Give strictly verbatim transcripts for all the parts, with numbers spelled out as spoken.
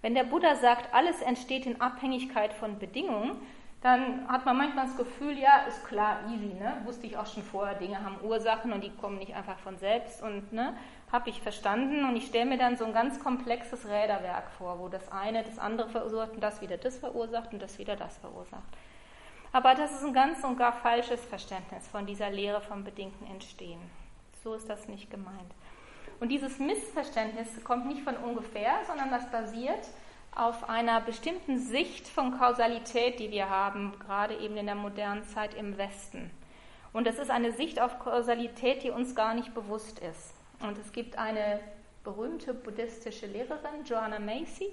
Wenn der Buddha sagt, alles entsteht in Abhängigkeit von Bedingungen, dann hat man manchmal das Gefühl, ja, ist klar, easy, ne? Wusste ich auch schon vorher, Dinge haben Ursachen und die kommen nicht einfach von selbst und ne, habe ich verstanden und ich stelle mir dann so ein ganz komplexes Räderwerk vor, wo das eine das andere verursacht und das wieder das verursacht und das wieder das verursacht. Aber das ist ein ganz und gar falsches Verständnis von dieser Lehre vom bedingten Entstehen. So ist das nicht gemeint. Und dieses Missverständnis kommt nicht von ungefähr, sondern das basiert auf einer bestimmten Sicht von Kausalität, die wir haben, gerade eben in der modernen Zeit im Westen. Und das ist eine Sicht auf Kausalität, die uns gar nicht bewusst ist. Und es gibt eine berühmte buddhistische Lehrerin, Joanna Macy,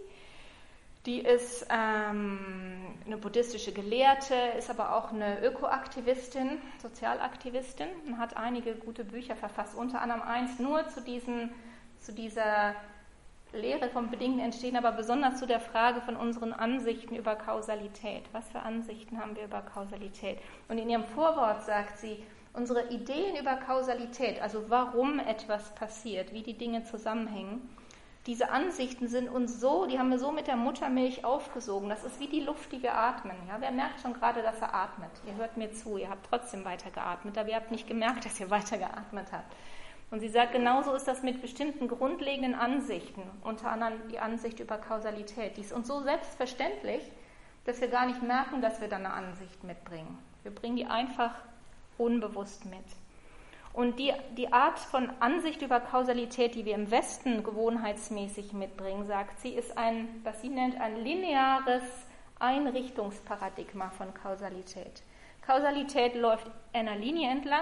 die ist ähm, eine buddhistische Gelehrte, ist aber auch eine Ökoaktivistin, Sozialaktivistin und hat einige gute Bücher verfasst, unter anderem eins nur zu, diesen, zu dieser Lehre vom bedingten Entstehen, aber besonders zu der Frage von unseren Ansichten über Kausalität. Was für Ansichten haben wir über Kausalität? Und in ihrem Vorwort sagt sie, unsere Ideen über Kausalität, also warum etwas passiert, wie die Dinge zusammenhängen, diese Ansichten sind uns so, die haben wir so mit der Muttermilch aufgesogen. Das ist wie die Luft, die wir atmen. Ja, wer merkt schon gerade, dass er atmet? Ihr hört mir zu, ihr habt trotzdem weiter geatmet, aber ihr habt nicht gemerkt, dass ihr weiter geatmet habt. Und sie sagt, genauso ist das mit bestimmten grundlegenden Ansichten, unter anderem die Ansicht über Kausalität. Die ist uns so selbstverständlich, dass wir gar nicht merken, dass wir da eine Ansicht mitbringen. Wir bringen die einfach unbewusst mit. Und die, die Art von Ansicht über Kausalität, die wir im Westen gewohnheitsmäßig mitbringen, sagt sie, ist ein, was sie nennt, ein lineares Einrichtungsparadigma von Kausalität. Kausalität läuft einer Linie entlang,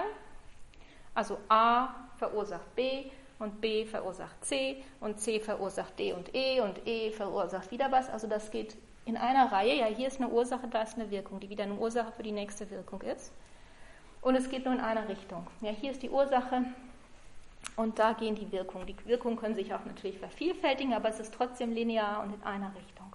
also A verursacht B und B verursacht C und C verursacht D und E und E verursacht wieder was. Also das geht in einer Reihe. Ja, hier ist eine Ursache, da ist eine Wirkung, die wieder eine Ursache für die nächste Wirkung ist. Und es geht nur in einer Richtung. Ja, hier ist die Ursache und da gehen die Wirkungen. Die Wirkungen können sich auch natürlich vervielfältigen, aber es ist trotzdem linear und in einer Richtung.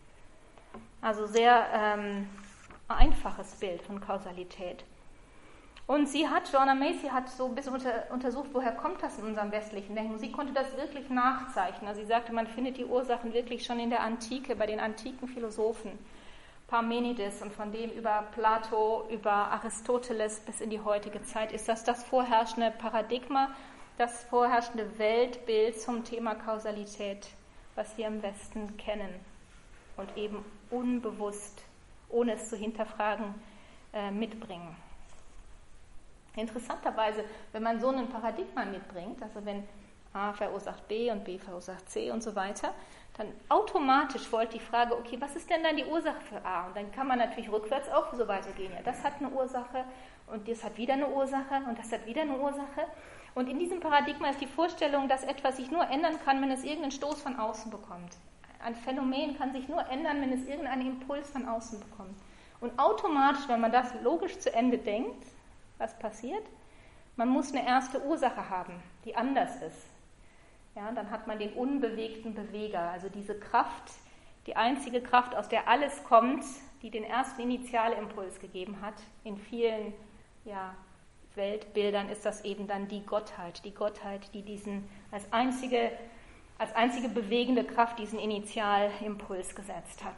Also sehr ähm, einfaches Bild von Kausalität. Und sie hat, Joanna Macy hat so ein bisschen unter, untersucht, woher kommt das in unserem westlichen Denken. Sie konnte das wirklich nachzeichnen. Also sie sagte, man findet die Ursachen wirklich schon in der Antike, bei den antiken Philosophen. Parmenides und von dem über Plato, über Aristoteles bis in die heutige Zeit ist das das vorherrschende Paradigma, das vorherrschende Weltbild zum Thema Kausalität, was wir im Westen kennen und eben unbewusst, ohne es zu hinterfragen, äh, mitbringen. Interessanterweise, wenn man so ein Paradigma mitbringt, also wenn A verursacht B und B verursacht C und so weiter, dann automatisch folgt die Frage, okay, was ist denn dann die Ursache für A? Und dann kann man natürlich rückwärts auch so weitergehen. Ja, das hat eine Ursache und das hat wieder eine Ursache und das hat wieder eine Ursache. Und in diesem Paradigma ist die Vorstellung, dass etwas sich nur ändern kann, wenn es irgendeinen Stoß von außen bekommt. Ein Phänomen kann sich nur ändern, wenn es irgendeinen Impuls von außen bekommt. Und automatisch, wenn man das logisch zu Ende denkt, was passiert? Man muss eine erste Ursache haben, die anders ist. Ja, dann hat man den unbewegten Beweger, also diese Kraft, die einzige Kraft, aus der alles kommt, die den ersten Initialimpuls gegeben hat. In vielen ja, Weltbildern ist das eben dann die Gottheit, die Gottheit, die diesen als einzige, als einzige bewegende Kraft diesen Initialimpuls gesetzt hat.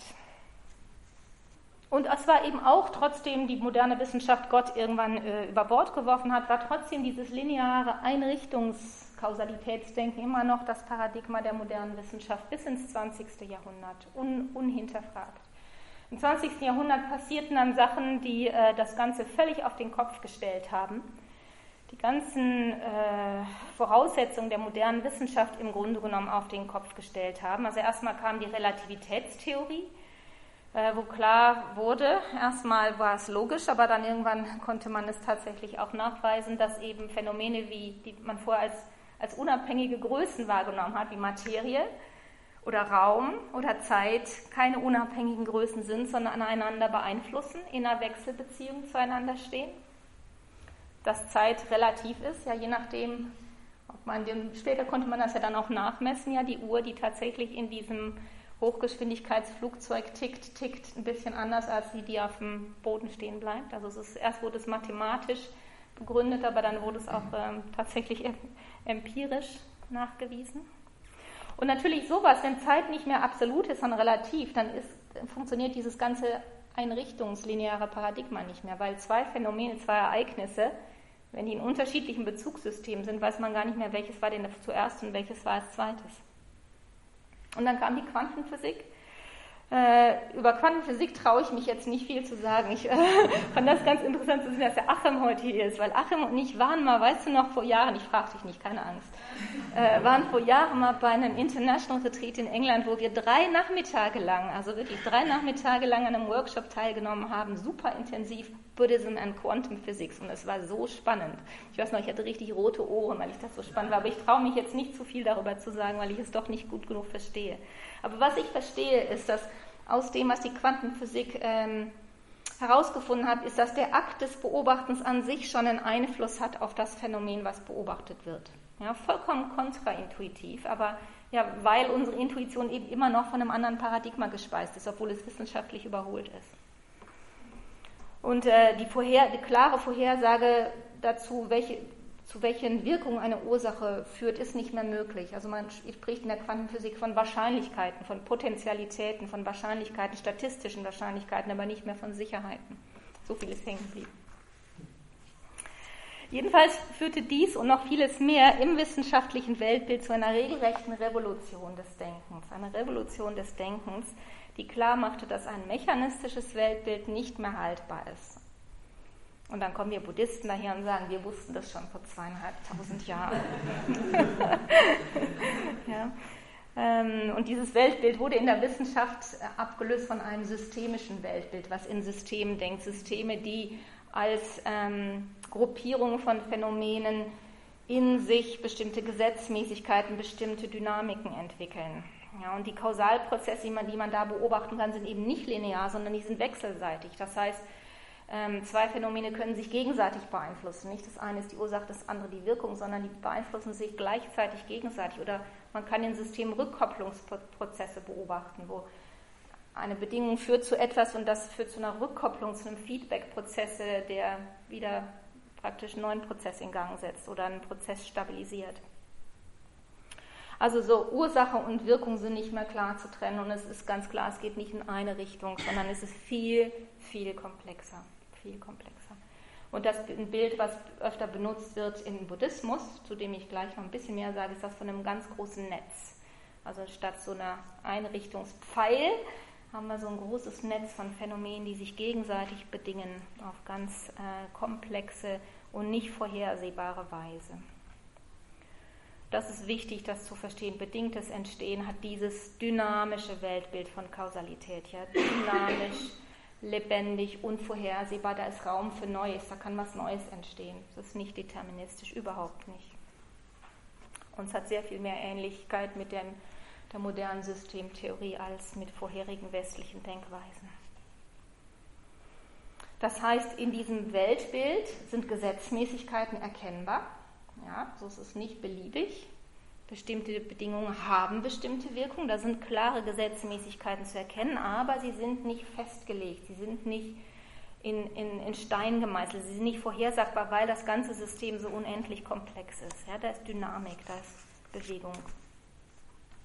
Und es war eben auch, trotzdem die moderne Wissenschaft Gott irgendwann äh, über Bord geworfen hat, war trotzdem dieses lineare Einrichtungskausalitätsdenken immer noch das Paradigma der modernen Wissenschaft bis ins zwanzigste Jahrhundert, un, unhinterfragt. Im zwanzigsten Jahrhundert passierten dann Sachen, die äh, das Ganze völlig auf den Kopf gestellt haben, die ganzen äh, Voraussetzungen der modernen Wissenschaft im Grunde genommen auf den Kopf gestellt haben. Also erstmal kam die Relativitätstheorie, wo klar wurde, erstmal war es logisch, aber dann irgendwann konnte man es tatsächlich auch nachweisen, dass eben Phänomene, wie die man vorher als, als unabhängige Größen wahrgenommen hat, wie Materie oder Raum oder Zeit, keine unabhängigen Größen sind, sondern einander beeinflussen, in einer Wechselbeziehung zueinander stehen. Dass Zeit relativ ist, ja je nachdem, ob man den, später konnte man das ja dann auch nachmessen, ja die Uhr, die tatsächlich in diesem Hochgeschwindigkeitsflugzeug tickt, tickt ein bisschen anders als die, die auf dem Boden stehen bleibt. Also es ist, erst wurde es mathematisch begründet, aber dann wurde es auch ähm, tatsächlich empirisch nachgewiesen. Und natürlich sowas, wenn Zeit nicht mehr absolut ist, sondern relativ, dann ist, funktioniert dieses ganze einrichtungslineare Paradigma nicht mehr, weil zwei Phänomene, zwei Ereignisse, wenn die in unterschiedlichen Bezugssystemen sind, weiß man gar nicht mehr, welches war denn zuerst und welches war als zweites. Und dann kam die Quantenphysik. Äh, über Quantenphysik traue ich mich jetzt nicht viel zu sagen. Ich äh, fand das ganz interessant zu sehen, dass der Achim heute hier ist, weil Achim und ich waren mal, weißt du noch, vor Jahren, ich frage dich nicht, keine Angst, äh, waren vor Jahren mal bei einem International Retreat in England, wo wir drei Nachmittage lang, also wirklich drei Nachmittage lang an einem Workshop teilgenommen haben, super intensiv Buddhism and Quantum Physics, und es war so spannend. Ich weiß noch, ich hatte richtig rote Ohren, weil ich das so spannend war, aber ich traue mich jetzt nicht zu viel darüber zu sagen, weil ich es doch nicht gut genug verstehe. Aber was ich verstehe, ist, dass aus dem, was die Quantenphysik ähm, herausgefunden hat, ist, dass der Akt des Beobachtens an sich schon einen Einfluss hat auf das Phänomen, was beobachtet wird. Ja, vollkommen kontraintuitiv, aber ja, weil unsere Intuition eben immer noch von einem anderen Paradigma gespeist ist, obwohl es wissenschaftlich überholt ist. Und äh, die, vorher, die klare Vorhersage dazu, welche, zu welchen Wirkungen eine Ursache führt, ist nicht mehr möglich. Also man spricht in der Quantenphysik von Wahrscheinlichkeiten, von Potentialitäten, von Wahrscheinlichkeiten, statistischen Wahrscheinlichkeiten, aber nicht mehr von Sicherheiten. So viel ist hängen geblieben. Jedenfalls führte dies und noch vieles mehr im wissenschaftlichen Weltbild zu einer regelrechten Revolution des Denkens. Eine Revolution des Denkens, die klar machte, dass ein mechanistisches Weltbild nicht mehr haltbar ist. Und dann kommen wir Buddhisten daher und sagen, wir wussten das schon vor zweieinhalbtausend Jahren. Ja. Und dieses Weltbild wurde in der Wissenschaft abgelöst von einem systemischen Weltbild, was in Systemen denkt. Systeme, die als ähm, Gruppierungen von Phänomenen in sich bestimmte Gesetzmäßigkeiten, bestimmte Dynamiken entwickeln. Ja, und die Kausalprozesse, die man, die man da beobachten kann, sind eben nicht linear, sondern die sind wechselseitig. Das heißt, ähm, zwei Phänomene können sich gegenseitig beeinflussen. Nicht das eine ist die Ursache, das andere die Wirkung, sondern die beeinflussen sich gleichzeitig gegenseitig. Oder man kann in Systemen Rückkopplungsprozesse beobachten, wo eine Bedingung führt zu etwas und das führt zu einer Rückkopplung, zu einem Feedback-Prozess, der wieder praktisch einen neuen Prozess in Gang setzt oder einen Prozess stabilisiert. Also so Ursache und Wirkung sind nicht mehr klar zu trennen und es ist ganz klar, es geht nicht in eine Richtung, sondern es ist viel, viel komplexer, viel komplexer. Und das ein Bild, was öfter benutzt wird im Buddhismus, zu dem ich gleich noch ein bisschen mehr sage, ist das von einem ganz großen Netz. Also statt so einer Einrichtungspfeil haben wir so ein großes Netz von Phänomenen, die sich gegenseitig bedingen auf ganz äh, komplexe und nicht vorhersehbare Weise. Das ist wichtig, das zu verstehen. Bedingtes Entstehen hat dieses dynamische Weltbild von Kausalität. Ja? Dynamisch, lebendig, unvorhersehbar, da ist Raum für Neues, da kann was Neues entstehen. Das ist nicht deterministisch, überhaupt nicht. Und es hat sehr viel mehr Ähnlichkeit mit dem, der modernen Systemtheorie als mit vorherigen westlichen Denkweisen. Das heißt, in diesem Weltbild sind Gesetzmäßigkeiten erkennbar. Ja, so ist es nicht beliebig. Bestimmte Bedingungen haben bestimmte Wirkungen. Da sind klare Gesetzmäßigkeiten zu erkennen, aber sie sind nicht festgelegt. Sie sind nicht in, in, in Stein gemeißelt. Sie sind nicht vorhersagbar, weil das ganze System so unendlich komplex ist. Ja, da ist Dynamik, da ist Bewegung.